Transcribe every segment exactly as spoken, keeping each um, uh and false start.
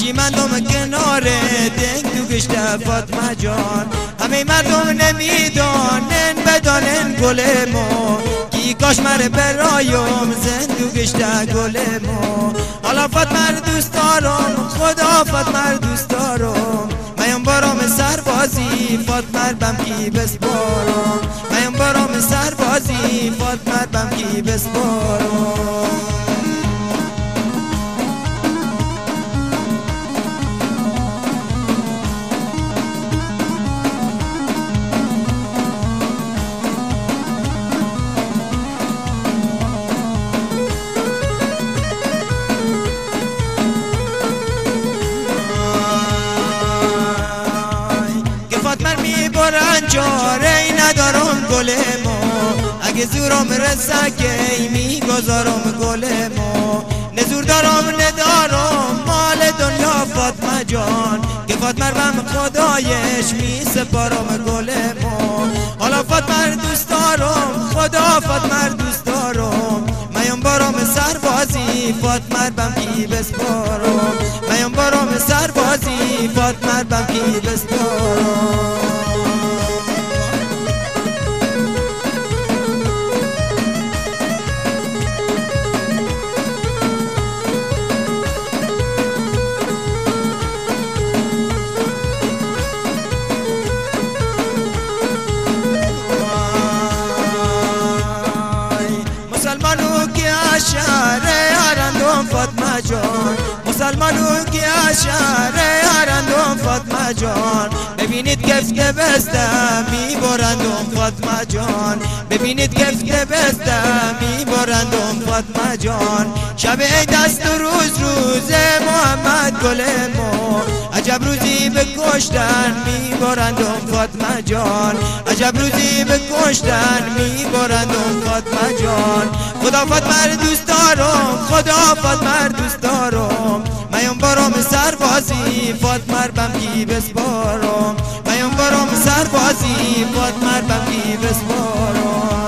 چی مردم کناره دنگ تو گشته فاطمه جان، همه مردم نمیدانن بدانن گل ما، کی کاش مر برایم زندو گشته گل ما. حالا فاطمه دوست دارم خدا فاطمه دوست دارم، میم برام سربازی فاطمه بم کی بسپارم، میم برام سربازی فاطمه بم کی بسپارم. چاره ای ندارم گل ما، اگه زورم رسه که میگذارم گل ما، نزور دارم ندارم مال دنیا فاطمه جان، که فاطمه بم خدایش می سپارم گل ما. حالا فاطمه دوست دارم خدا فاطمه دوست دارم، میم برام سربازی فاطمه بم کی بسپارم، میم برام سربازی فاطمه بم کی بسپارم. فاطمه جان مسلمانو که اشاره هرندم فاطمه جان، ببینید کف که بستم میبرندم فاطمه جان، ببینید کف که بستم میبرندم فاطمه جان. شب عید است و روز روز محمد گل ما، عجب روزی به کشتن میبرندم فاطمه جان، عجب روزی به کشتن میبرندم فاطمه جان. خدا فاطمه دوست دارم خدا فاطمه دوست دارم، میم برام سربازی فاطمه بم کی بسپارم، میم برام سربازی فاطمه بم کی بسپارم.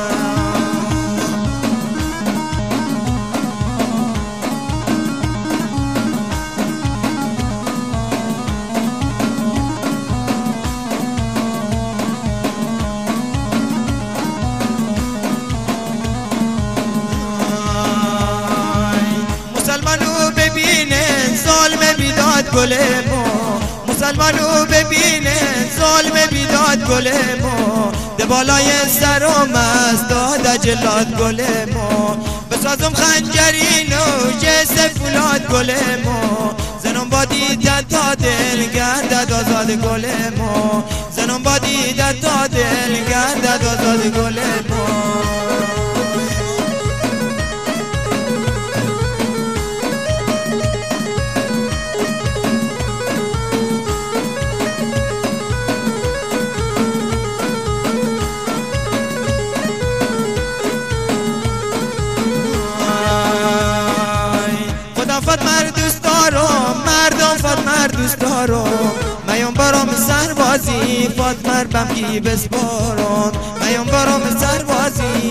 گل ما مسلمانو ببینن ظلم بیداد گل ما، ده بالای سرم است داد جلاد گل ما، بسازم خنجرین و جس فولاد گل ما، زنم با دیدن تا دل گردد آزاد گل ما، زنم با دیدن تا دل گردد آزاد گل ما. فاطمه دوست دارم مردم فاطمه دوست دارم، میم برام سربازی فاطمه بم کی بسپارم، میم برام سربازی